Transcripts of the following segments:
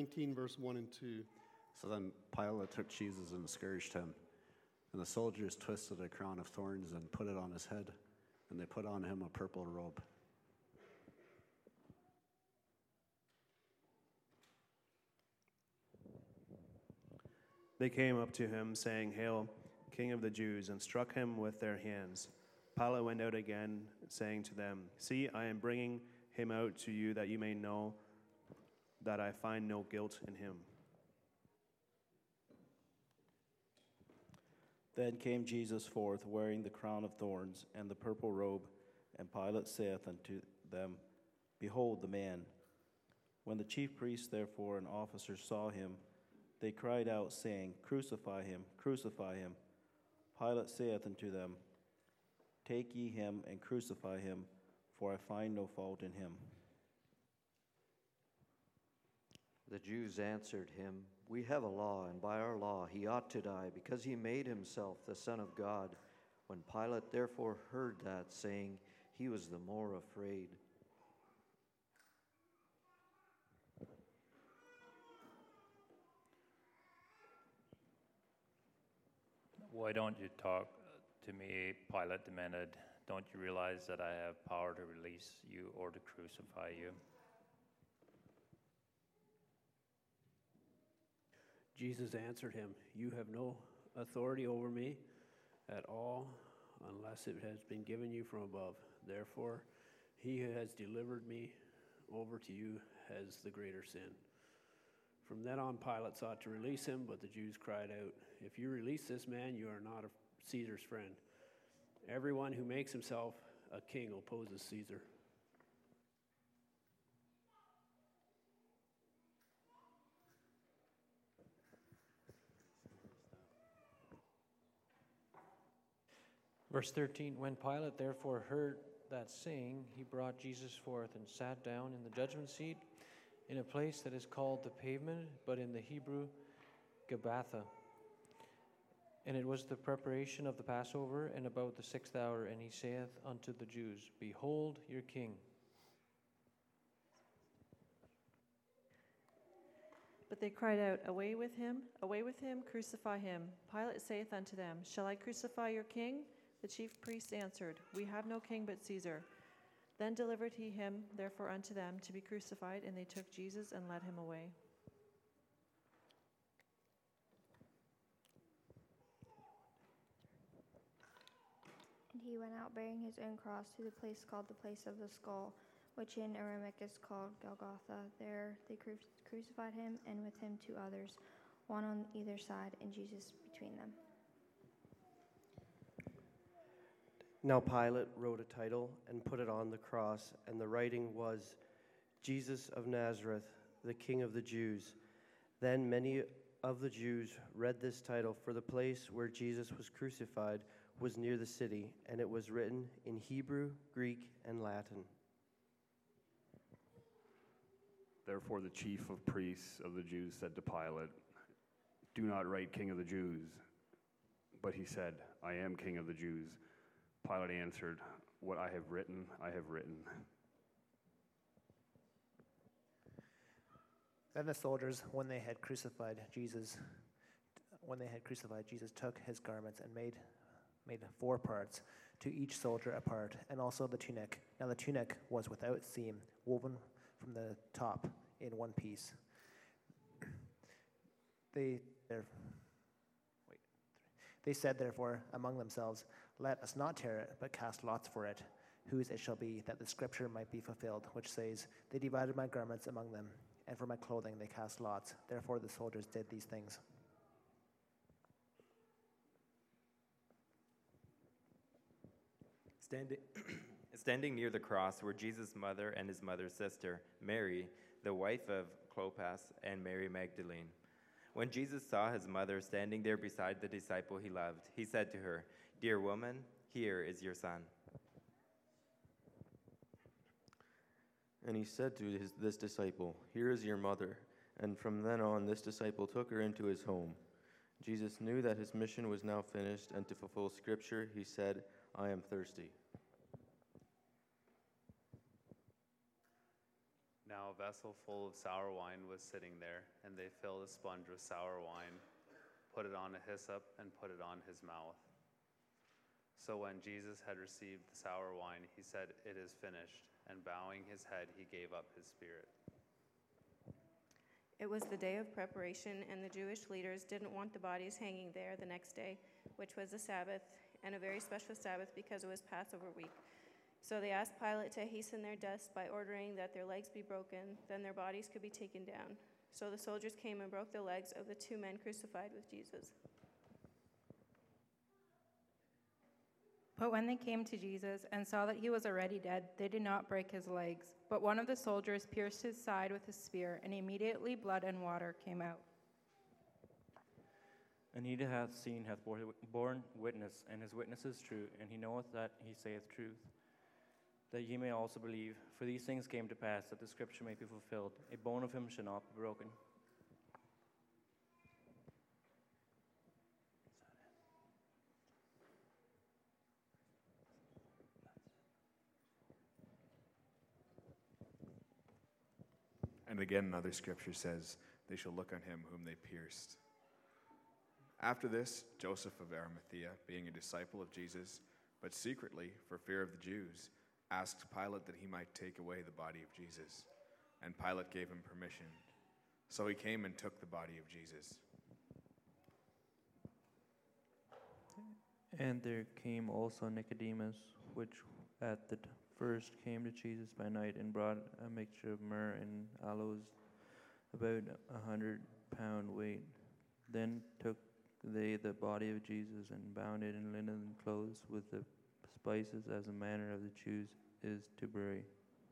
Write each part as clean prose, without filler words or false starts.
19, verse 1 and 2. So then Pilate took Jesus and scourged him. And the soldiers twisted a crown of thorns and put it on his head. And they put on him a purple robe. They came up to him, saying, "Hail, King of the Jews," and struck him with their hands. Pilate went out again, saying to them, "See, I am bringing him out to you that you may know that I find no guilt in him." Then came Jesus forth, wearing the crown of thorns and the purple robe, and Pilate saith unto them, "Behold the man." When the chief priests therefore and officers saw him, they cried out, saying, "Crucify him, crucify him." Pilate saith unto them, "Take ye him and crucify him, for I find no fault in him." The Jews answered him, "We have a law, and by our law he ought to die, because he made himself the Son of God." When Pilate therefore heard that saying, he was the more afraid. "Why don't you talk to me?" Pilate demanded. "Don't you realize that I have power to release you or to crucify you?" Jesus answered him, "You have no authority over me at all unless it has been given you from above. Therefore, he who has delivered me over to you has the greater sin." From then on, Pilate sought to release him, but the Jews cried out, "If you release this man, you are not Caesar's friend. Everyone who makes himself a king opposes Caesar." Verse 13, when Pilate therefore heard that saying, he brought Jesus forth and sat down in the judgment seat in a place that is called the Pavement, but in the Hebrew, Gabbatha. And it was the preparation of the Passover, and about the 6th hour, and he saith unto the Jews, "Behold your king." But they cried out, away with him, crucify him." Pilate saith unto them, "Shall I crucify your king?" The chief priests answered, "We have no king but Caesar." Then delivered he him therefore unto them to be crucified, and they took Jesus and led him away. And he went out bearing his own cross to the place called the place of the skull, which in Aramaic is called Golgotha. There they crucified him, and with him 2 others, one on either side, and Jesus between them. Now Pilate wrote a title and put it on the cross, and the writing was, "Jesus of Nazareth, the King of the Jews." Then many of the Jews read this title, for the place where Jesus was crucified was near the city, and it was written in Hebrew, Greek, and Latin. Therefore the chief of priests of the Jews said to Pilate, "Do not write King of the Jews." But he said, "I am King of the Jews." Pilate answered, "What I have written, I have written." Then the soldiers, when they had crucified Jesus, took his garments and made 4 parts, to each soldier a part, and also the tunic. Now the tunic was without seam, woven from the top in one piece. They said therefore among themselves, "Let us not tear it, but cast lots for it, whose it shall be, that the scripture might be fulfilled, which says, They divided my garments among them, and for my clothing they cast lots." Therefore the soldiers did these things. Standing near the cross were Jesus' mother and his mother's sister, Mary, the wife of Clopas, and Mary Magdalene. When Jesus saw his mother standing there beside the disciple he loved, he said to her, "Dear woman, here is your son." And he said to this disciple, "Here is your mother." And from then on, this disciple took her into his home. Jesus knew that his mission was now finished, and to fulfill Scripture, he said, "I am thirsty." Now Now a vessel full of sour wine was sitting there, and they filled a sponge with sour wine, put it on a hyssop, and put it on his mouth. So when Jesus had received the sour wine, he said, "It is finished," and bowing his head, he gave up his spirit. It was the day of preparation, and the Jewish leaders didn't want the bodies hanging there the next day, which was the Sabbath, and a very special Sabbath because it was Passover week. So they asked Pilate to hasten their deaths by ordering that their legs be broken, then their bodies could be taken down. So the soldiers came and broke the legs of the 2 men crucified with Jesus. But when they came to Jesus and saw that he was already dead, they did not break his legs. But one of the soldiers pierced his side with a spear, and immediately blood and water came out. And he that hath seen hath borne witness, and his witness is true, and he knoweth that he saith truth, that ye may also believe. For these things came to pass, that the scripture may be fulfilled. A bone of him shall not be broken. And again, another scripture says, "They shall look on him whom they pierced." After this, Joseph of Arimathea, being a disciple of Jesus, but secretly, for fear of the Jews, asked Pilate that he might take away the body of Jesus. And Pilate gave him permission. So he came and took the body of Jesus. And there came also Nicodemus, which at the first came to Jesus by night, and brought a mixture of myrrh and aloes, about 100-pound weight. Then took they the body of Jesus, and bound it in linen clothes with the spices, as the manner of the Jews is to bury.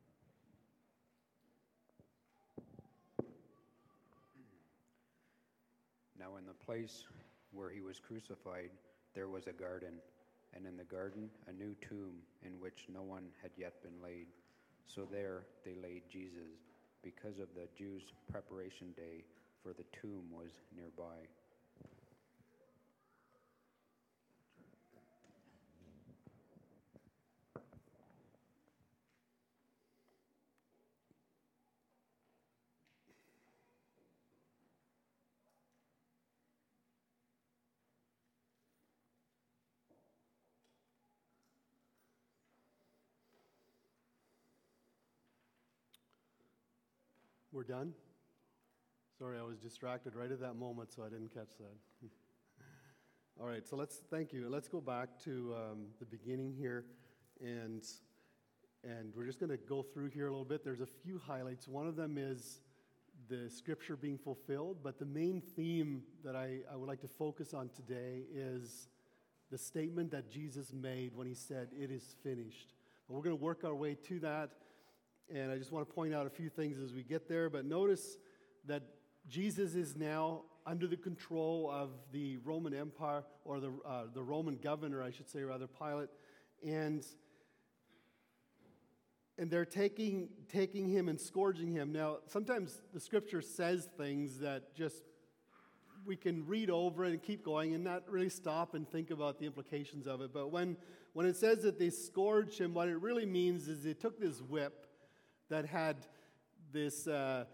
Now in the place where he was crucified, there was a garden, and in the garden a new tomb in which no one had yet been laid. So there they laid Jesus, because of the Jews' preparation day, for the tomb was nearby. We're done? Sorry, I was distracted right at that moment, so I didn't catch that. All right, so thank you. Let's go back to the beginning here, and we're just going to go through here a little bit. There's a few highlights. One of them is the scripture being fulfilled, but the main theme that I would like to focus on today is the statement that Jesus made when he said, "It is finished." But we're going to work our way to that. And I just want to point out a few things as we get there. But notice that Jesus is now under the control of the Roman Empire, or the Roman governor, I should say, rather, Pilate. And they're taking him and scourging him. Now, sometimes the scripture says things that just we can read over it and keep going and not really stop and think about the implications of it. But when it says that they scourged him, what it really means is they took this whip that had these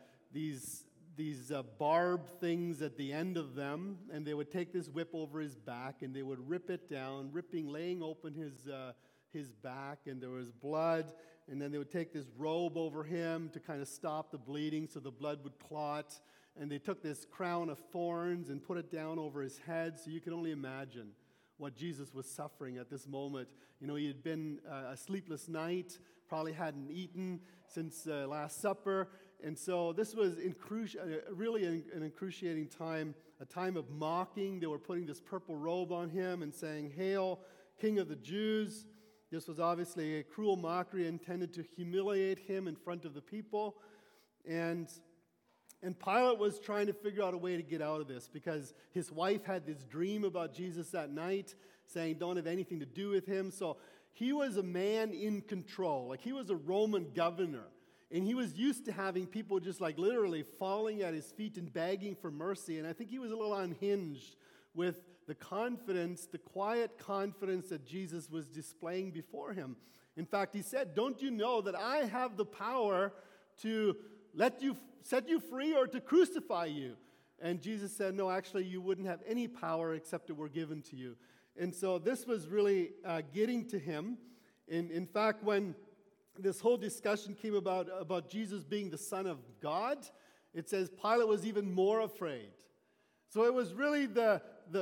barbed things at the end of them, and they would take this whip over his back, and they would rip it down, laying open his back, and there was blood, and then they would take this robe over him to kind of stop the bleeding so the blood would clot, and they took this crown of thorns and put it down over his head, so you can only imagine what Jesus was suffering at this moment. You know, he had been a sleepless night, probably hadn't eaten since Last Supper. And so this was really an excruciating time, a time of mocking. They were putting this purple robe on him and saying, "Hail, King of the Jews." This was obviously a cruel mockery intended to humiliate him in front of the people. And Pilate was trying to figure out a way to get out of this, because his wife had this dream about Jesus that night, saying don't have anything to do with him. So he was a man in control. Like, he was a Roman governor. And he was used to having people just like literally falling at his feet and begging for mercy. And I think he was a little unhinged with the confidence, the quiet confidence that Jesus was displaying before him. In fact, he said, "Don't you know that I have the power to set you free or to crucify you? And Jesus said, no, actually, you wouldn't have any power except it were given to you. And so this was really getting to him. In fact, when this whole discussion came about Jesus being the Son of God, it says Pilate was even more afraid. So it was really the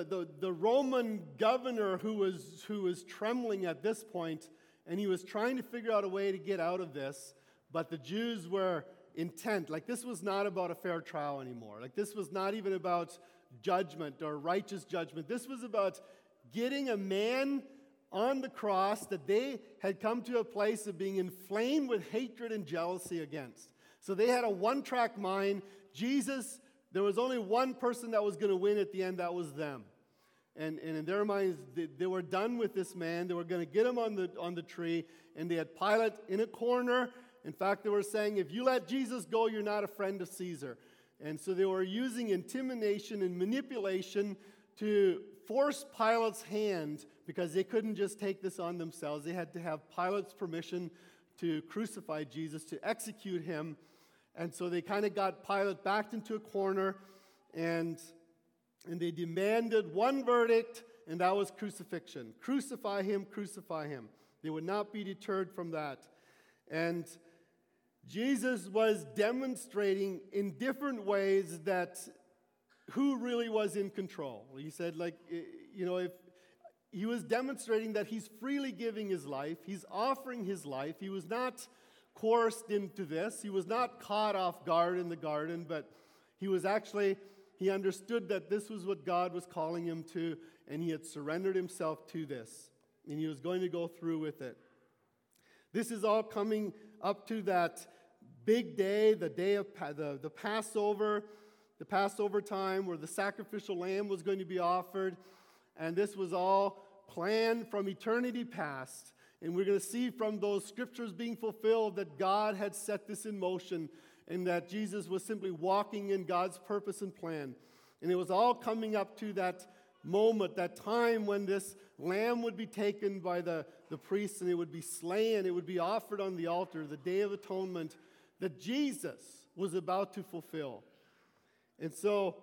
Roman governor who was trembling at this point, and he was trying to figure out a way to get out of this, but the Jews were intent. Like, this was not about a fair trial anymore. Like, this was not even about judgment or righteous judgment. This was about getting a man on the cross that they had come to a place of being inflamed with hatred and jealousy against. So they had a one-track mind. Jesus, there was only one person that was going to win at the end, that was them. And in their minds, they were done with this man. They were going to get him on the tree, and they had Pilate in a corner. In fact, they were saying, if you let Jesus go, you're not a friend of Caesar. And so they were using intimidation and manipulation to force Pilate's hand, because they couldn't just take this on themselves. They had to have Pilate's permission to crucify Jesus, to execute him. And so they kind of got Pilate backed into a corner, and they demanded one verdict, and that was crucifixion. Crucify him, crucify him. They would not be deterred from that. And Jesus was demonstrating in different ways that who really was in control. He said, like, if he was demonstrating that he's freely giving his life, he's offering his life. He was not coerced into this. He was not caught off guard in the garden, but he understood that this was what God was calling him to, and he had surrendered himself to this, and he was going to go through with it. This is all coming up to that big day, the day of the Passover time where the sacrificial lamb was going to be offered, and this was all planned from eternity past. And we're going to see from those scriptures being fulfilled that God had set this in motion, and that Jesus was simply walking in God's purpose and plan. And it was all coming up to that moment, that time when this lamb would be taken by the priests, and it would be slain, it would be offered on the altar, the Day of Atonement, that Jesus was about to fulfill. And so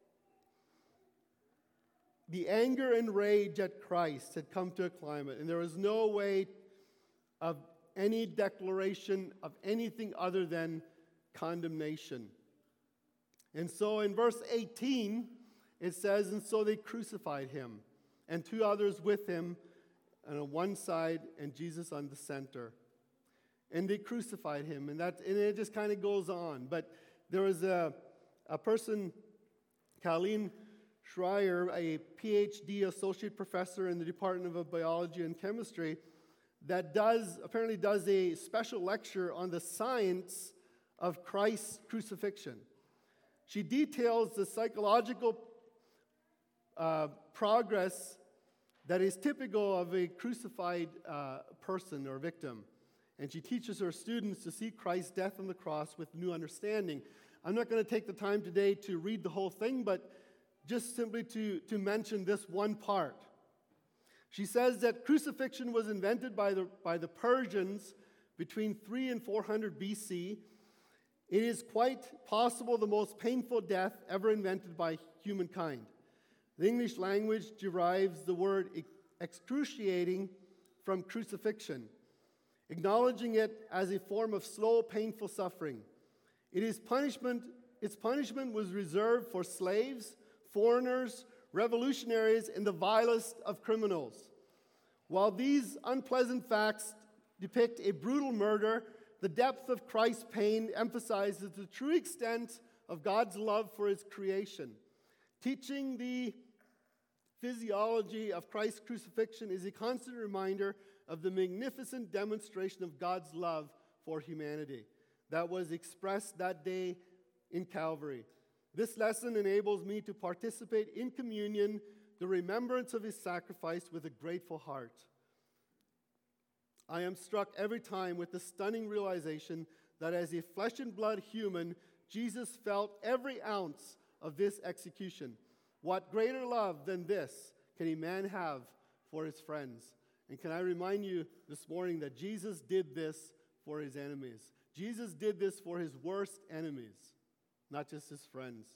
the anger and rage at Christ had come to a climate, and there was no way of any declaration of anything other than condemnation. And so in verse 18, it says, and so they crucified him, and two others with him, on one side and Jesus on the center. And they crucified him, and it just kind of goes on. But there was a person, Colleen Schreier, a PhD associate professor in the Department of Biology and Chemistry, that apparently does a special lecture on the science of Christ's crucifixion. She details the psychological progress that is typical of a crucified person or victim. And she teaches her students to see Christ's death on the cross with new understanding. I'm not going to take the time today to read the whole thing, but just simply to mention this one part. She says that crucifixion was invented by the Persians between 300 and 400 BC. It is quite possible the most painful death ever invented by humankind. The English language derives the word excruciating from crucifixion, acknowledging it as a form of slow, painful suffering. Its punishment was reserved for slaves, foreigners, revolutionaries, and the vilest of criminals. While these unpleasant facts depict a brutal murder, the depth of Christ's pain emphasizes the true extent of God's love for his creation. Teaching the physiology of Christ's crucifixion is a constant reminder of the magnificent demonstration of God's love for humanity that was expressed that day in Calvary. This lesson enables me to participate in communion, the remembrance of his sacrifice, with a grateful heart. I am struck every time with the stunning realization that as a flesh and blood human, Jesus felt every ounce of this execution. What greater love than this can a man have for his friends? And can I remind you this morning that Jesus did this for his enemies. Jesus did this for his worst enemies, not just his friends.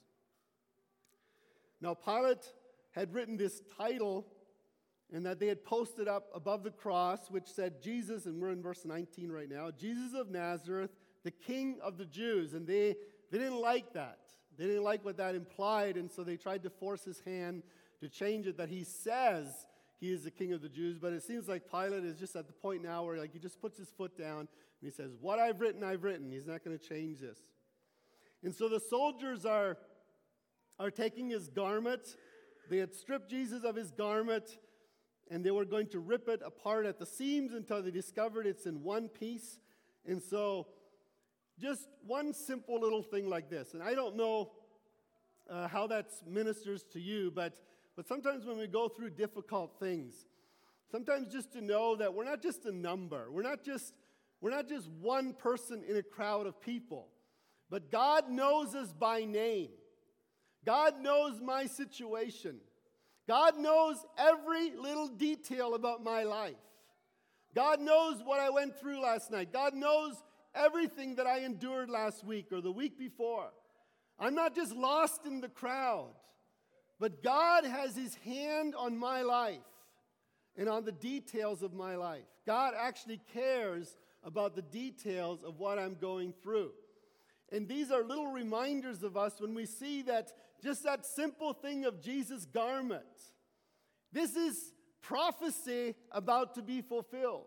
Now, Pilate had written this title, and that they had posted up above the cross, which said Jesus, and we're in verse 19 right now, Jesus of Nazareth, the King of the Jews. And they didn't like that. They didn't like what that implied, and so they tried to force his hand to change it, that he says he is the King of the Jews. But it seems like Pilate is just at the point now where he just puts his foot down, and he says, what I've written, I've written. He's not going to change this. And so the soldiers are taking his garment. They had stripped Jesus of his garment, and they were going to rip it apart at the seams until they discovered it's in one piece. And so just one simple little thing like this. And I don't know how that ministers to you, but sometimes when we go through difficult things, sometimes just to know that we're not just a number. We're not just one person in a crowd of people. But God knows us by name. God knows my situation. God knows every little detail about my life. God knows what I went through last night. God knows everything that I endured last week or the week before. I'm not just lost in the crowd, but God has his hand on my life and on the details of my life. God actually cares about the details of what I'm going through. And these are little reminders of us when we see that just that simple thing of Jesus' garment. This is prophecy about to be fulfilled.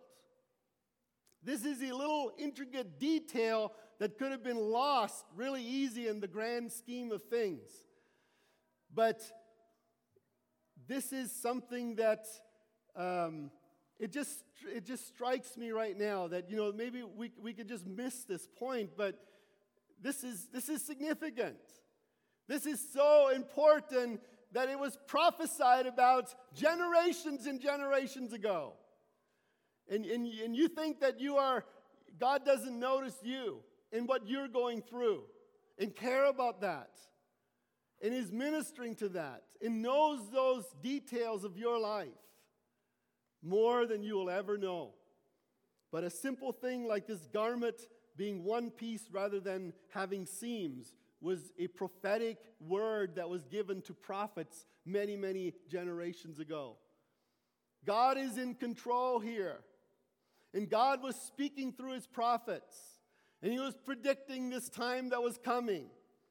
This is a little intricate detail that could have been lost really easy in the grand scheme of things. But this is something that it just strikes me right now that, maybe we could just miss this point, but this is significant. This is so important that it was prophesied about generations and generations ago. And you think that God doesn't notice you and what you're going through and care about that and is ministering to that and knows those details of your life more than you will ever know. But a simple thing like this garment being one piece rather than having seams was a prophetic word that was given to prophets many, many generations ago. God is in control here. And God was speaking through his prophets. And he was predicting this time that was coming.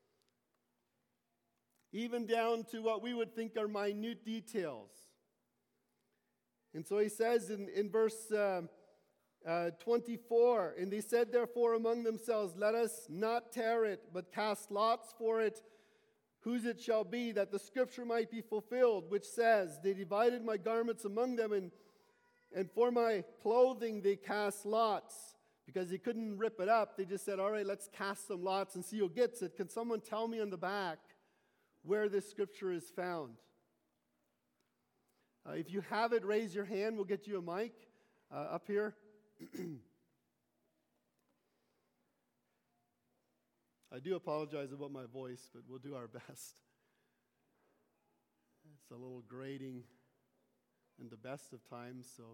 Even down to what we would think are minute details. And so he says in verse 24, and they said therefore among themselves, let us not tear it, but cast lots for it, whose it shall be, that the scripture might be fulfilled, which says, they divided my garments among them, and for my clothing they cast lots. Because they couldn't rip it up, they just said, all right, let's cast some lots and see who gets it. Can someone tell me on the back where this scripture is found? If you have it, raise your hand. We'll get you a mic up here. I do apologize about my voice, but we'll do our best. It's a little grating in the best of times, so.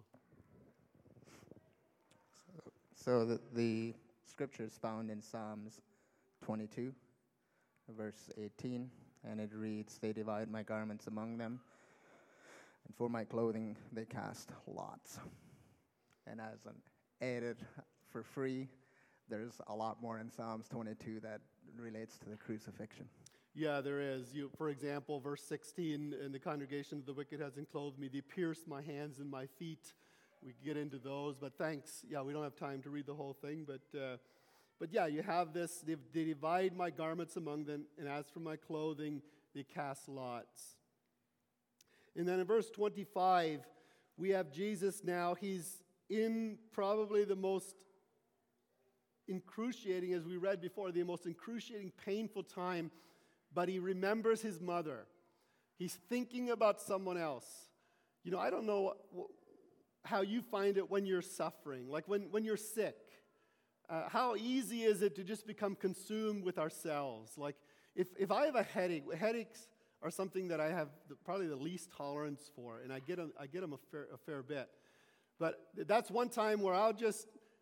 So the scripture is found in Psalms 22, verse 18, and it reads, they divide my garments among them, and for my clothing they cast lots. And as an added for free, there's a lot more in Psalms 22 that relates to the crucifixion. Yeah, there is. For example, verse 16, and the congregation of the wicked has enclosed me. They pierced my hands and my feet. We can get into those, but thanks. Yeah, we don't have time to read the whole thing, but yeah, you have this. They divide my garments among them, and as for my clothing, they cast lots. And then in verse 25, we have Jesus now. He's in probably the most excruciating, as we read before, the most excruciating, painful time, but he remembers his mother. He's thinking about someone else. I don't know how you find it when you're suffering, like when you're sick. How easy is it to just become consumed with ourselves? Like if I have a headache, headaches are something that I have probably the least tolerance for, and I get them a fair bit. But that's one time where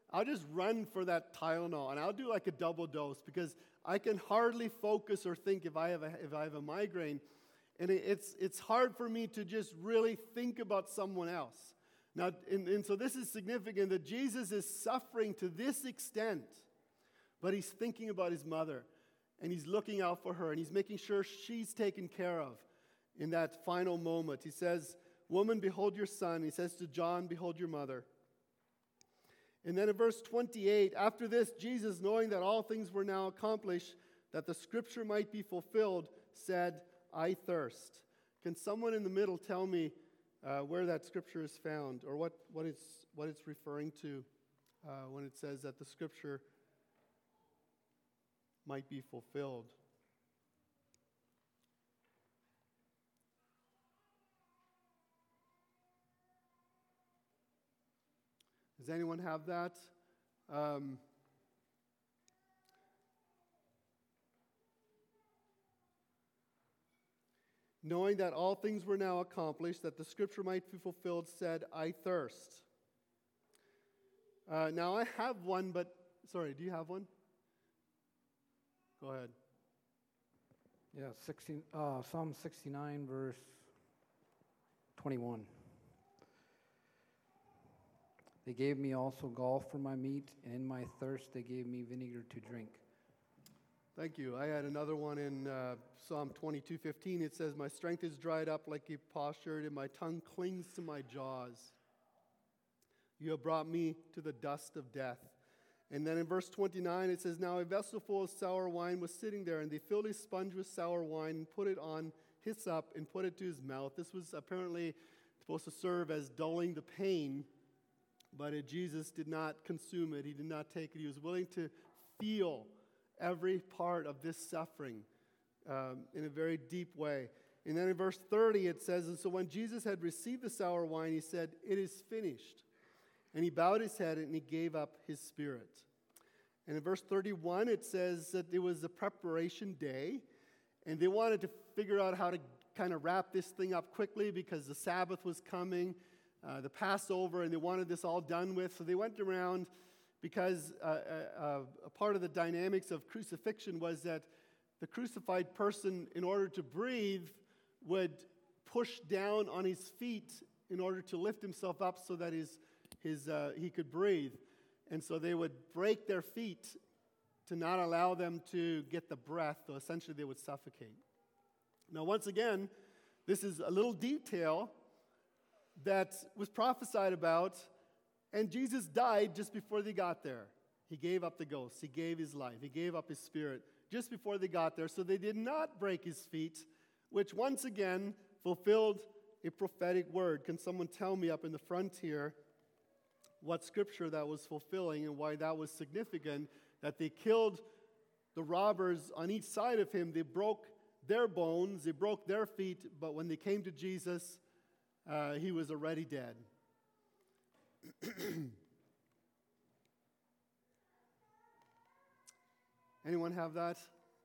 I'll just run for that Tylenol, and I'll do like a double dose because I can hardly focus or think if I have a migraine. And it's hard for me to just really think about someone else. Now, and so this is significant that Jesus is suffering to this extent, but he's thinking about his mother, and he's looking out for her, and he's making sure she's taken care of in that final moment. He says, "Woman, behold your son." He says to John, "Behold your mother." And then in verse 28, after this, Jesus, knowing that all things were now accomplished, that the scripture might be fulfilled, said, "I thirst." Can someone in the middle tell me where that scripture is found, or what it's referring to when it says that the scripture might be fulfilled? Does anyone have that? Knowing that all things were now accomplished, that the scripture might be fulfilled, said, "I thirst." Now I have one, but, sorry, do you have one? Go ahead. Yeah, Psalm 69, verse 21. They gave me also gall for my meat, and in my thirst they gave me vinegar to drink. Thank you. I had another one in Psalm 22:15. It says, "My strength is dried up like a potsherd, and my tongue clings to my jaws. You have brought me to the dust of death." And then in verse 29, it says, "Now a vessel full of sour wine was sitting there, and they filled a sponge with sour wine and put it on hyssop and put it to his mouth." This was apparently supposed to serve as dulling the pain, but Jesus did not consume it. He did not take it. He was willing to feel every part of this suffering in a very deep way. And then in verse 30 it says, "And so when Jesus had received the sour wine, he said, 'It is finished.' And he bowed his head and he gave up his spirit." And in verse 31 it says that it was a preparation day, and they wanted to figure out how to kind of wrap this thing up quickly because the Sabbath was coming, the Passover, and they wanted this all done with. So they went around, because a part of the dynamics of crucifixion was that the crucified person, in order to breathe, would push down on his feet in order to lift himself up so that he could breathe. And so they would break their feet to not allow them to get the breath, so essentially they would suffocate. Now, once again, this is a little detail that was prophesied about. And Jesus died just before they got there. He gave up the ghost. He gave his life. He gave up his spirit just before they got there. So they did not break his feet, which once again fulfilled a prophetic word. Can someone tell me up in the front here what scripture that was fulfilling and why that was significant? That they killed the robbers on each side of him. They broke their bones. They broke their feet. But when they came to Jesus, he was already dead. Anyone have that?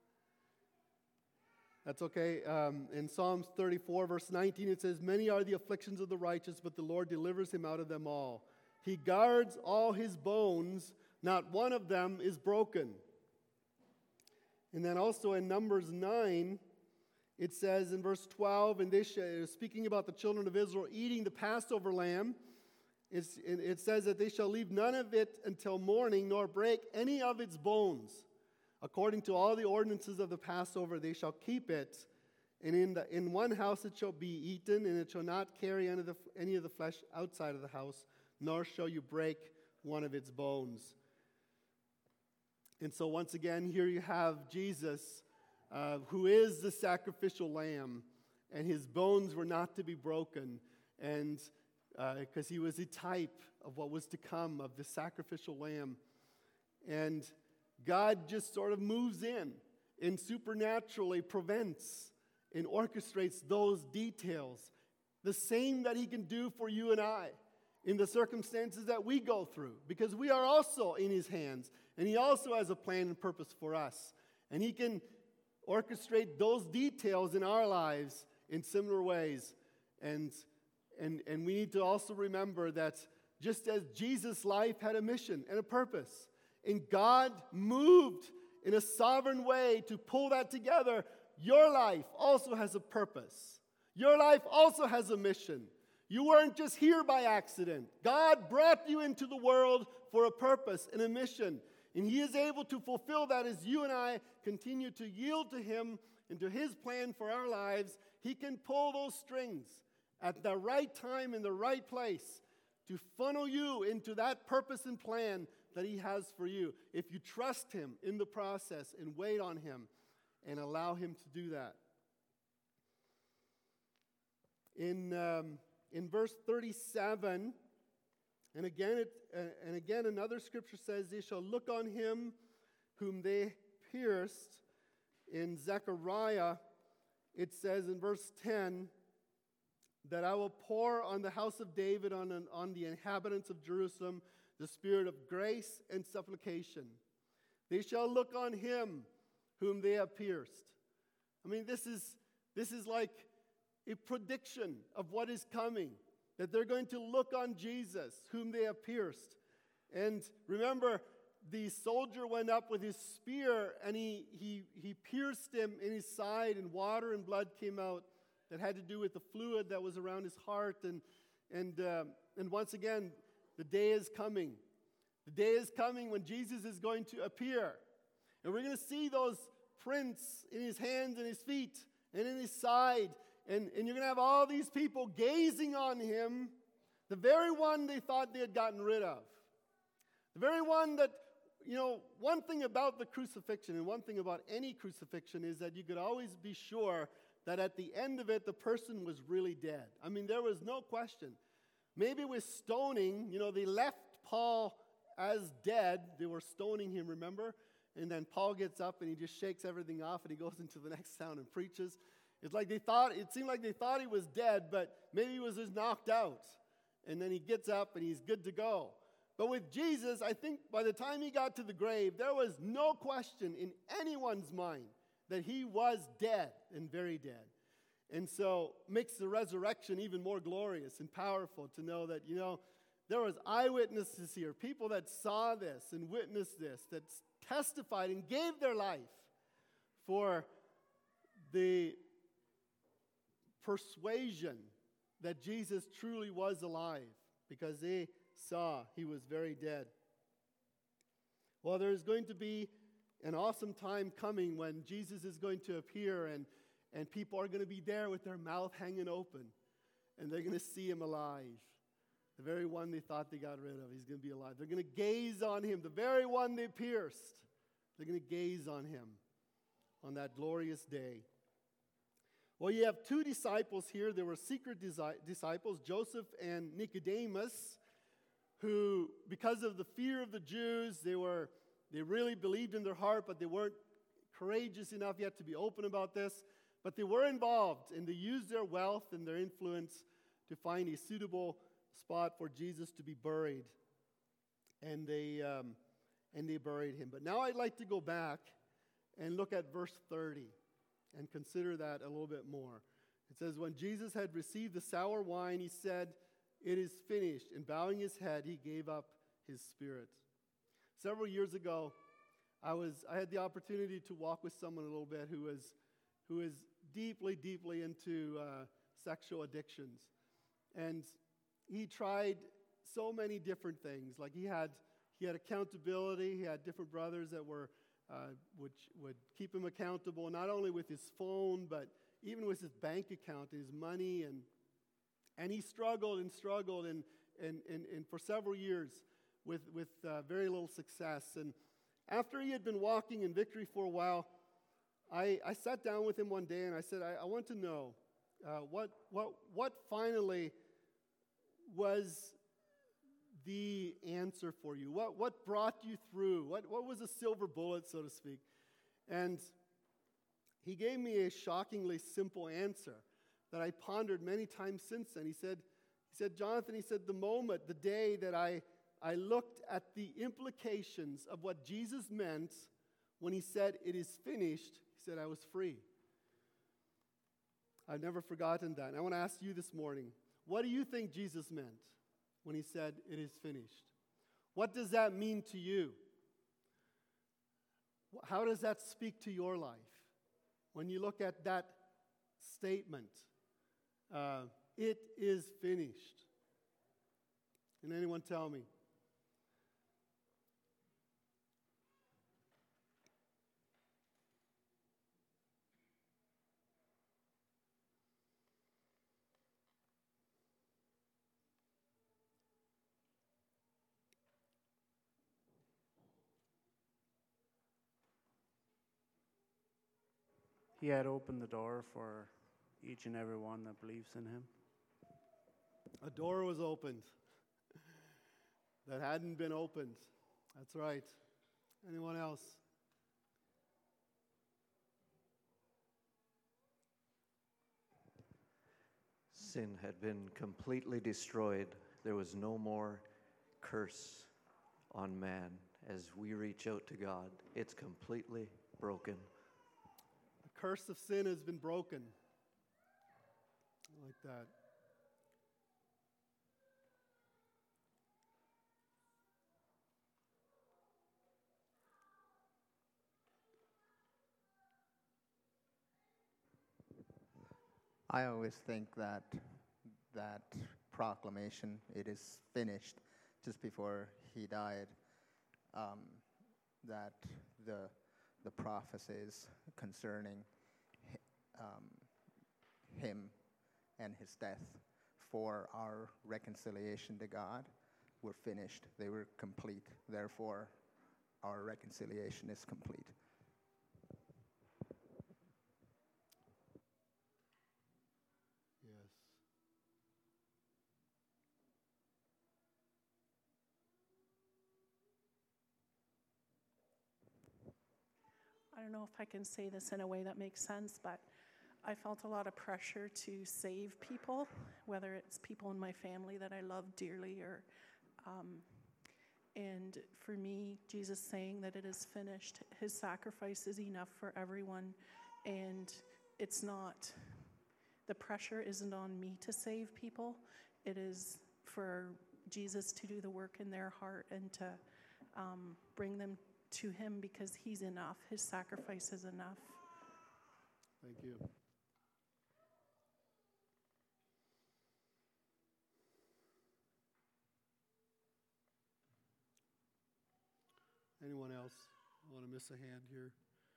That's okay. In Psalms 34, verse 19, it says, "Many are the afflictions of the righteous, but the Lord delivers him out of them all. He guards all his bones, not one of them is broken." And then also in Numbers 9, it says in verse 12, and speaking about the children of Israel eating the Passover lamb, it says that they shall leave none of it until morning, nor break any of its bones. According to all the ordinances of the Passover, they shall keep it. And in one house it shall be eaten, and it shall not carry any of the flesh outside of the house, nor shall you break one of its bones. And so once again, here you have Jesus, who is the sacrificial lamb, and his bones were not to be broken, and because he was a type of what was to come, of the sacrificial lamb. And God just sort of moves in and supernaturally prevents and orchestrates those details. The same that he can do for you and I in the circumstances that we go through, because we are also in his hands, and he also has a plan and purpose for us. And he can orchestrate those details in our lives in similar ways. And we need to also remember that just as Jesus' life had a mission and a purpose. And God moved in a sovereign way to pull that together. Your life also has a purpose. Your life also has a mission. You weren't just here by accident. God brought you into the world for a purpose and a mission. And He is able to fulfill that as you and I continue to yield to Him and to His plan for our lives. He can pull those strings at the right time in the right place to funnel you into that purpose and plan that He has for you. If you trust Him in the process and wait on Him and allow Him to do that. In verse 37, and again another scripture says, they shall look on Him whom they pierced. In Zechariah, it says in verse 10, that I will pour on the house of David, on the inhabitants of Jerusalem, the spirit of grace and supplication. They shall look on Him whom they have pierced. I mean, this is like a prediction of what is coming, that they're going to look on Jesus whom they have pierced. And remember, the soldier went up with his spear and he pierced him in his side, and water and blood came out that had to do with the fluid that was around his heart. And once again, the day is coming. The day is coming when Jesus is going to appear. And we're going to see those prints in His hands and His feet and in His side. And you're going to have all these people gazing on Him, the very one they thought they had gotten rid of. The very one that, one thing about the crucifixion and one thing about any crucifixion is that you could always be sure that at the end of it, the person was really dead. I mean, there was no question. Maybe with stoning, they left Paul as dead. They were stoning him, remember? And then Paul gets up and he just shakes everything off and he goes into the next town and preaches. It seemed like they thought he was dead, but maybe he was just knocked out. And then he gets up and he's good to go. But with Jesus, I think by the time He got to the grave, there was no question in anyone's mind that He was dead and very dead. And so makes the resurrection even more glorious and powerful to know that, there was eyewitnesses here, people that saw this and witnessed this, that testified and gave their life for the persuasion that Jesus truly was alive, because they saw He was very dead. Well, there's going to be an awesome time coming when Jesus is going to appear, and people are going to be there with their mouth hanging open, and they're going to see Him alive. The very one they thought they got rid of, He's going to be alive. They're going to gaze on Him, the very one they pierced. They're going to gaze on Him on that glorious day. Well, you have two disciples here. There were secret disciples, Joseph and Nicodemus, who, because of the fear of the Jews, they really believed in their heart, but they weren't courageous enough yet to be open about this. But they were involved, and they used their wealth and their influence to find a suitable spot for Jesus to be buried. And they buried Him. But now I'd like to go back and look at verse 30 and consider that a little bit more. It says, when Jesus had received the sour wine, He said, "It is finished." And bowing His head, He gave up His spirit. Several years ago, I had the opportunity to walk with someone a little bit who is deeply, deeply into sexual addictions. And he tried so many different things. Like he had accountability. He had different brothers that would keep him accountable, not only with his phone, but even with his bank account, his money. And he struggled and for several years with very little success. And after he had been walking in victory for a while, I sat down with him one day and I said, I want to know what finally was the answer for you? What brought you through? What was a silver bullet, so to speak? And he gave me a shockingly simple answer that I pondered many times since then. He said, Jonathan, the day that I looked at the implications of what Jesus meant when He said, "It is finished," he said, I was free. I've never forgotten that. And I want to ask you this morning, what do you think Jesus meant when he said, "It is finished"? What does that mean to you? How does that speak to your life? When you look at that statement, it is finished. Can anyone tell me? He had opened the door for each and every one that believes in him. A door was opened that hadn't been opened. That's right. Anyone else? Sin had been completely destroyed. There was no more curse on man as we reach out to God. It's completely broken. The curse of sin has been broken. I like that. I always think that proclamation, "it is finished," just before he died, that the prophecies concerning him and his death for our reconciliation to God were finished. They were complete. Therefore, our reconciliation is complete. Yes. I don't know if I can say this in a way that makes sense, but I felt a lot of pressure to save people, whether it's people in my family that I love dearly, or and for me, Jesus saying that it is finished, his sacrifice is enough for everyone, and it's not, the pressure isn't on me to save people, it is for Jesus to do the work in their heart and to bring them to him, because he's enough. His sacrifice is enough. Thank you. Anyone else? I want to miss a hand here.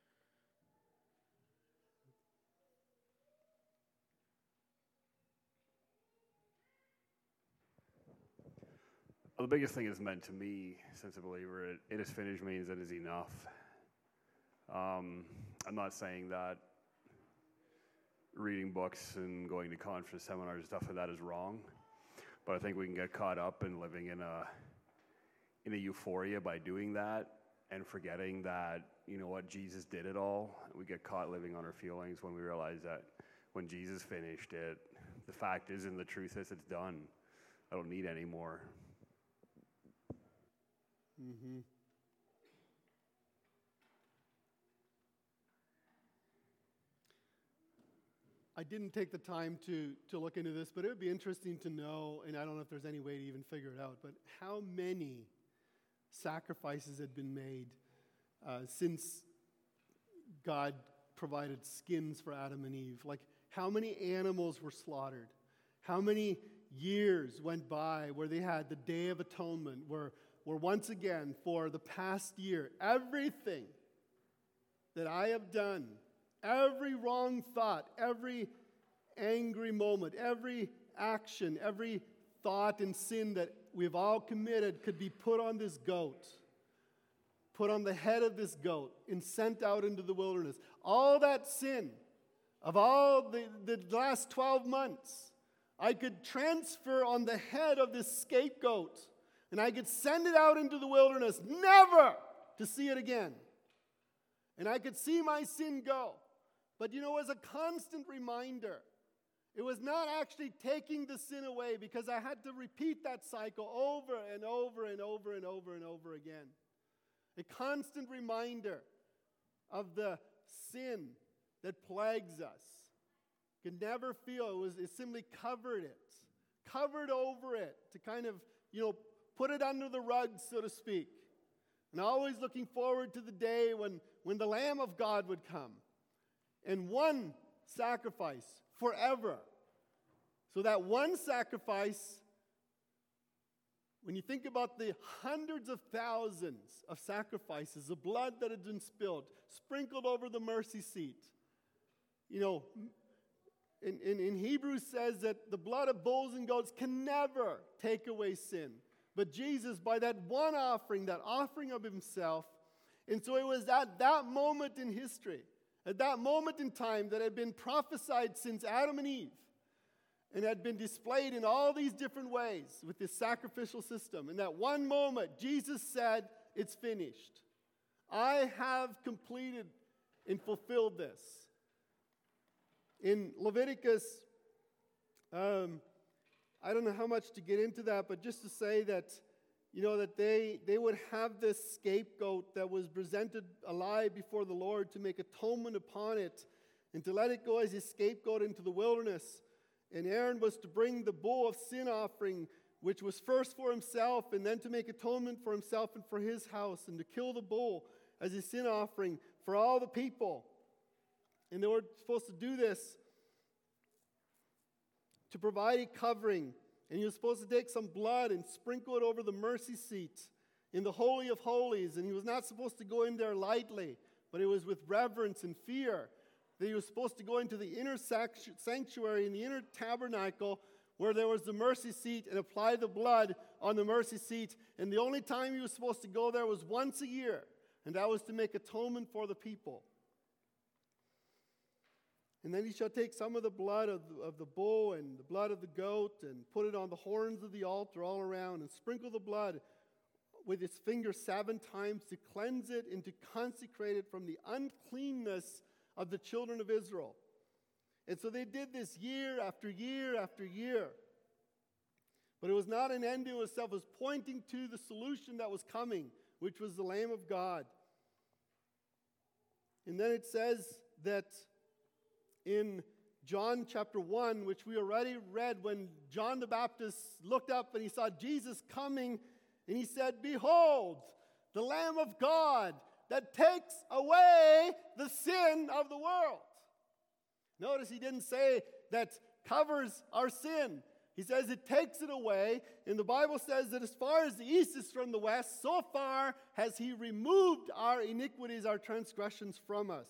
Well, the biggest thing it's meant to me, since a believer, it is finished means it is enough. I'm not saying that reading books and going to conference seminars and stuff like that is wrong, but I think we can get caught up in living in a euphoria by doing that and forgetting that, you know what, Jesus did it all. We get caught living on our feelings when we realize that when Jesus finished it, the fact is and the truth is it's done. I don't need any more. Mm-hmm. I didn't take the time to look into this, but it would be interesting to know, and I don't know if there's any way to even figure it out, but how many sacrifices had been made since God provided skins for Adam and Eve? Like, how many animals were slaughtered? How many years went by where they had the Day of Atonement, where once again, for the past year, everything that I have done, every wrong thought, every angry moment, every action, every thought and sin that we've all committed could be put on this goat, put on the head of this goat, and sent out into the wilderness. All that sin of all the last 12 months, I could transfer on the head of this scapegoat, and I could send it out into the wilderness, never to see it again. And I could see my sin go. But you know, as a constant reminder, it was not actually taking the sin away, because I had to repeat that cycle over and over and over and over and over again. A constant reminder of the sin that plagues us. Could never feel it simply covered over it to kind of put it under the rug, so to speak. And always looking forward to the day when the Lamb of God would come. And one sacrifice forever. So that one sacrifice, when you think about the hundreds of thousands of sacrifices, the blood that had been spilled, sprinkled over the mercy seat. In Hebrews says that the blood of bulls and goats can never take away sin. But Jesus, by that one offering, that offering of himself, and so it was at that moment in history, at that moment in time that had been prophesied since Adam and Eve, and had been displayed in all these different ways with this sacrificial system. In that one moment, Jesus said, "It's finished. I have completed and fulfilled this." In Leviticus, I don't know how much to get into that, but just to say that, that they would have this scapegoat that was presented alive before the Lord to make atonement upon it and to let it go as his scapegoat into the wilderness. And Aaron was to bring the bull of sin offering, which was first for himself and then to make atonement for himself and for his house, and to kill the bull as a sin offering for all the people. And they were supposed to do this to provide a covering. And he was supposed to take some blood and sprinkle it over the mercy seat in the Holy of Holies. And he was not supposed to go in there lightly, but it was with reverence and fear that he was supposed to go into the inner sanctuary, in the inner tabernacle, where there was the mercy seat, and apply the blood on the mercy seat. And the only time he was supposed to go there was once a year, and that was to make atonement for the people. And then he shall take some of the blood of the bull and the blood of the goat and put it on the horns of the altar all around, and sprinkle the blood with his finger 7 times to cleanse it and to consecrate it from the uncleanness of the children of Israel. And so they did this year after year after year. But it was not an end in itself. It was pointing to the solution that was coming, which was the Lamb of God. And then it says that in John chapter 1, which we already read, when John the Baptist looked up and he saw Jesus coming, and he said, "Behold, the Lamb of God that takes away the sin of the world." Notice he didn't say that covers our sin. He says it takes it away. And the Bible says that as far as the east is from the west, so far has he removed our iniquities, our transgressions from us.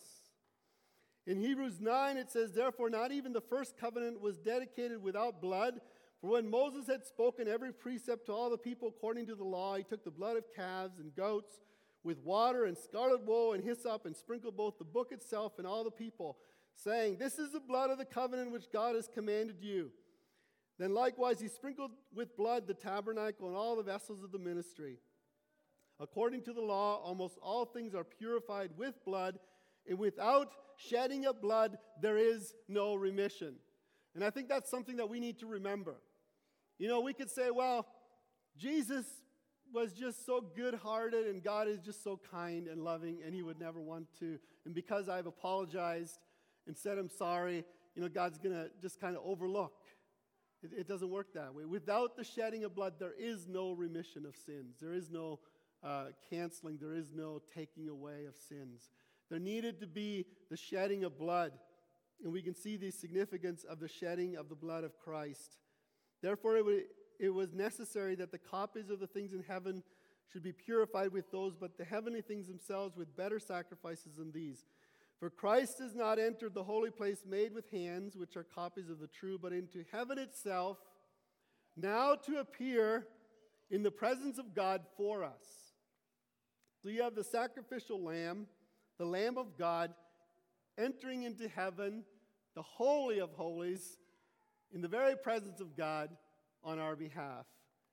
In Hebrews 9, it says, "Therefore not even the first covenant was dedicated without blood. For when Moses had spoken every precept to all the people according to the law, he took the blood of calves and goats with water and scarlet wool and hyssop, and sprinkled both the book itself and all the people, saying, 'This is the blood of the covenant which God has commanded you.' Then likewise he sprinkled with blood the tabernacle and all the vessels of the ministry. According to the law, almost all things are purified with blood, and without shedding of blood, there is no remission." And I think that's something that we need to remember. We could say, well, Jesus was just so good-hearted, and God is just so kind and loving, and he would never want to. And because I've apologized and said I'm sorry, God's going to just kind of overlook. It doesn't work that way. Without the shedding of blood, there is no remission of sins. There is no canceling. There is no taking away of sins. There needed to be the shedding of blood. And we can see the significance of the shedding of the blood of Christ. Therefore, it was necessary that the copies of the things in heaven should be purified with those, but the heavenly things themselves with better sacrifices than these. For Christ has not entered the holy place made with hands, which are copies of the true, but into heaven itself, now to appear in the presence of God for us. So you have the sacrificial lamb, the Lamb of God, entering into heaven, the Holy of Holies, in the very presence of God on our behalf.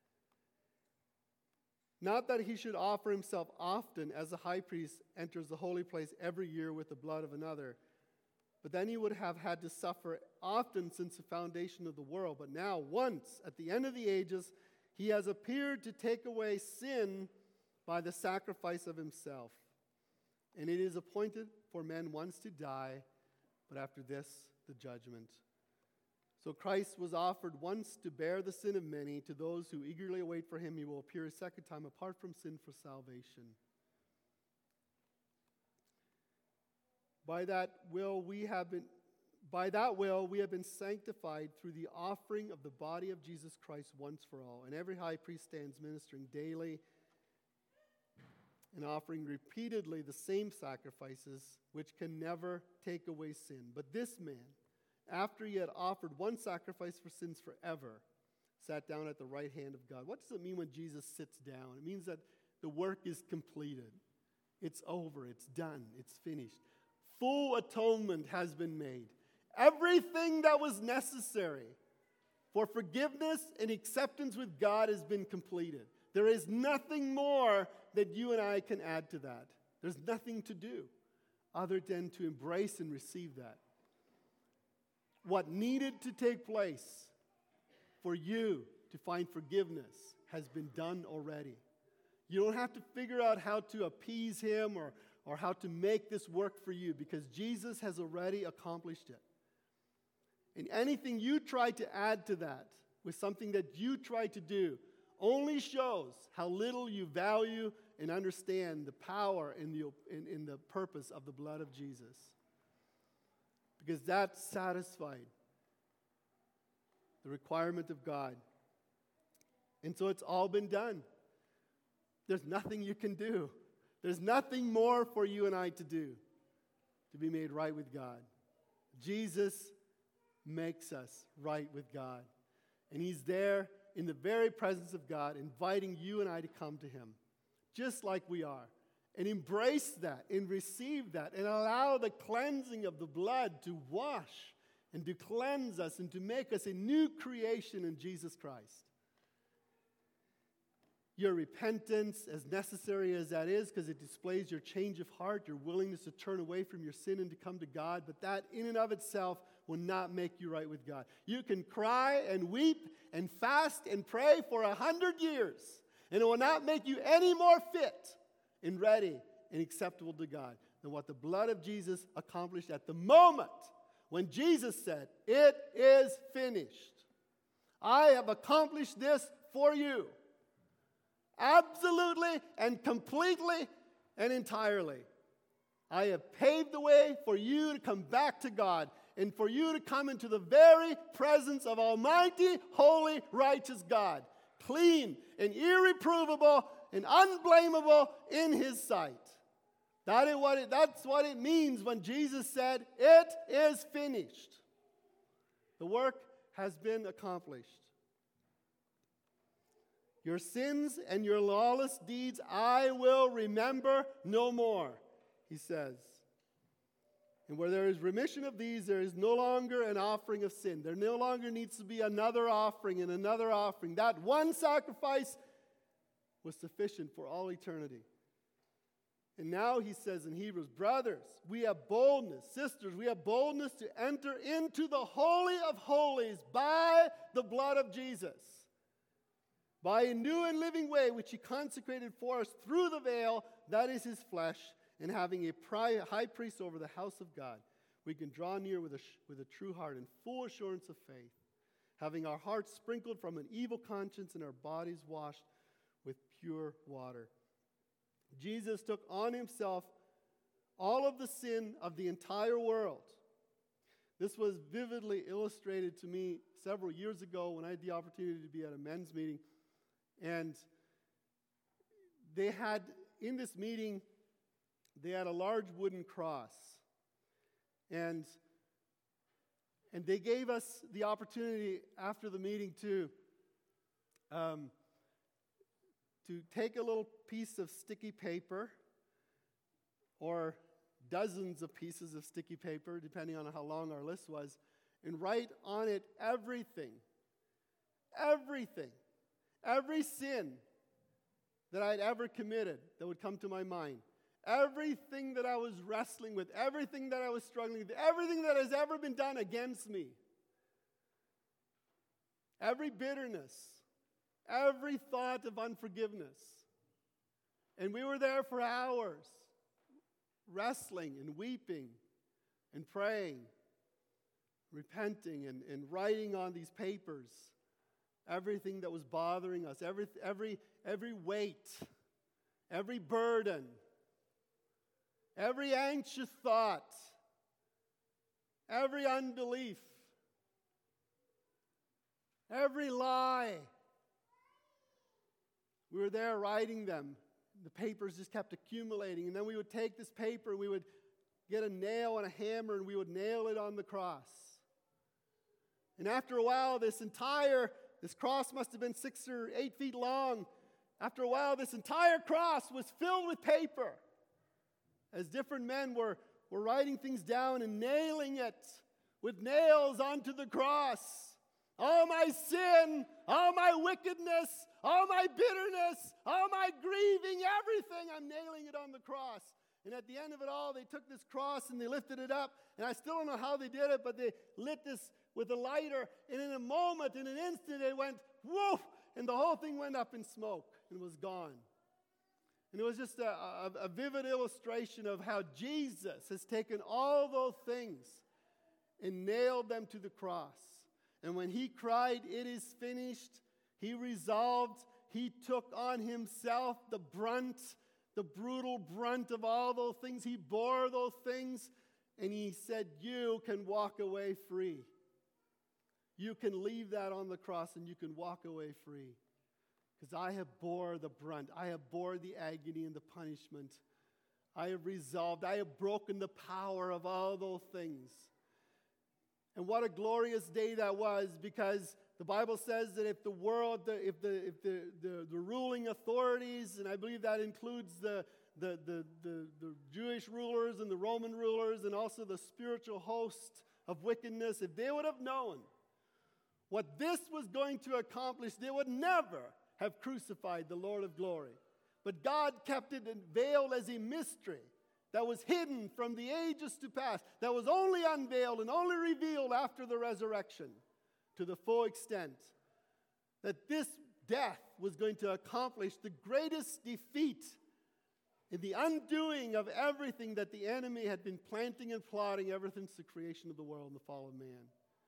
Not that he should offer himself often, as the high priest enters the holy place every year with the blood of another, but then he would have had to suffer often since the foundation of the world. But now, once, at the end of the ages, he has appeared to take away sin by the sacrifice of himself. And it is appointed for men once to die, but after this, the judgment. So Christ was offered once to bear the sin of many. To those who eagerly await for him, he will appear a second time apart from sin for salvation. By that will we have been sanctified through the offering of the body of Jesus Christ once for all. And every high priest stands ministering daily and offering repeatedly the same sacrifices, which can never take away sin. But this man, after he had offered one sacrifice for sins forever, sat down at the right hand of God. What does it mean when Jesus sits down? It means that the work is completed. It's over. It's done. It's finished. Full atonement has been made. Everything that was necessary for forgiveness and acceptance with God has been completed. There is nothing more that you and I can add to that. There's nothing to do other than to embrace and receive that. What needed to take place for you to find forgiveness has been done already. You don't have to figure out how to appease him or how to make this work for you, because Jesus has already accomplished it. And anything you try to add to that with something that you try to do only shows how little you value and understand the power and the purpose of the blood of Jesus. Because that satisfied the requirement of God. And so it's all been done. There's nothing you can do. There's nothing more for you and I to do to be made right with God. Jesus makes us right with God. And he's there in the very presence of God, inviting you and I to come to him, just like we are. And embrace that and receive that and allow the cleansing of the blood to wash and to cleanse us and to make us a new creation in Jesus Christ. Your repentance, as necessary as that is, because it displays your change of heart, your willingness to turn away from your sin and to come to God, but that in and of itself will not make you right with God. You can cry and weep and fast and pray for 100 years, and it will not make you any more fit and ready and acceptable to God than what the blood of Jesus accomplished at the moment when Jesus said, "It is finished. I have accomplished this for you." Absolutely and completely and entirely. I have paved the way for you to come back to God and for you to come into the very presence of Almighty, holy, righteous God, clean and irreprovable and unblameable in his sight. That's what it means when Jesus said, "It is finished." The work has been accomplished. Your sins and your lawless deeds I will remember no more, he says. And where there is remission of these, there is no longer an offering of sin. There no longer needs to be another offering and another offering. That one sacrifice was sufficient for all eternity. And now he says in Hebrews, brothers, we have boldness, sisters, we have boldness to enter into the Holy of Holies by the blood of Jesus, by a new and living way which he consecrated for us through the veil, that is his flesh, and having a high priest over the house of God, we can draw near with a true heart and full assurance of faith, having our hearts sprinkled from an evil conscience and our bodies washed with pure water. Jesus took on himself all of the sin of the entire world. This was vividly illustrated to me several years ago when I had the opportunity to be at a men's meeting. And they had, in this meeting, they had a large wooden cross. And they gave us the opportunity after the meeting to take a little piece of sticky paper, or dozens of pieces of sticky paper, depending on how long our list was, and write on it everything, every sin that I'd ever committed that would come to my mind, everything that I was wrestling with, everything that I was struggling with, everything that has ever been done against me, every bitterness, every thought of unforgiveness. And we were there for hours, wrestling and weeping and praying. repenting and writing on these papers everything that was bothering us, every weight, every burden, every anxious thought, every unbelief, every lie. We were there writing them. The papers just kept accumulating. And then we would take this paper, we would get a nail and a hammer, and we would nail it on the cross. And after a while, this cross must have been 6 or 8 feet long. After a while, this entire cross was filled with paper, as different men were writing things down and nailing it with nails onto the cross. All my sin, all my wickedness, all my bitterness, all my grieving, everything, I'm nailing it on the cross. And at the end of it all, they took this cross and they lifted it up. And I still don't know how they did it, but they lit this with a lighter. And in a moment, in an instant, it went woof, and the whole thing went up in smoke and was gone. And it was just a vivid illustration of how Jesus has taken all those things and nailed them to the cross. And when he cried, "It is finished," he resolved, he took on himself the brutal brunt of all those things. He bore those things, and he said, "You can walk away free. You can leave that on the cross, and you can walk away free. Because I have bore the brunt. I have bore the agony and the punishment. I have resolved. I have broken the power of all those things." And what a glorious day that was, because the Bible says that if the world, if the ruling authorities, and I believe that includes the Jewish rulers and the Roman rulers and also the spiritual host of wickedness, if they would have known what this was going to accomplish, they would never have crucified the Lord of glory. But God kept it veiled as a mystery that was hidden from the ages to past, that was only unveiled and only revealed after the resurrection to the full extent that this death was going to accomplish the greatest defeat in the undoing of everything that the enemy had been planting and plotting ever since the creation of the world and the fall of man.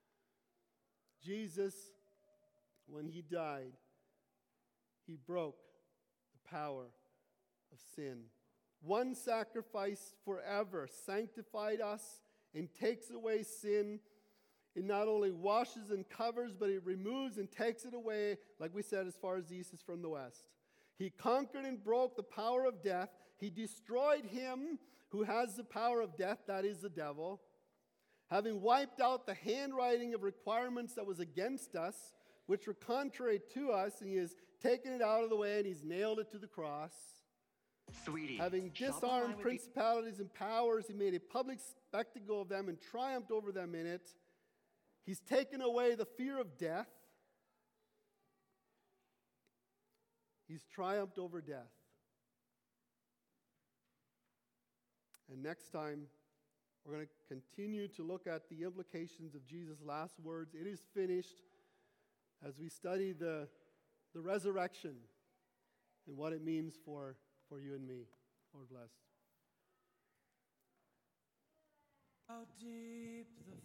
Jesus, when he died, he broke the power of sin. One sacrifice forever sanctified us and takes away sin. It not only washes and covers, but it removes and takes it away, like we said, as far as the east is from the west. He conquered and broke the power of death. He destroyed him who has the power of death, that is the devil. Having wiped out the handwriting of requirements that was against us, which were contrary to us, and he has taken it out of the way and he's nailed it to the cross. Sweetie, having disarmed principalities and powers, he made a public spectacle of them and triumphed over them in it. He's taken away the fear of death. He's triumphed over death. And next time, we're going to continue to look at the implications of Jesus' last words, "It is finished," as we study the resurrection and what it means for you and me. Lord bless. How deep the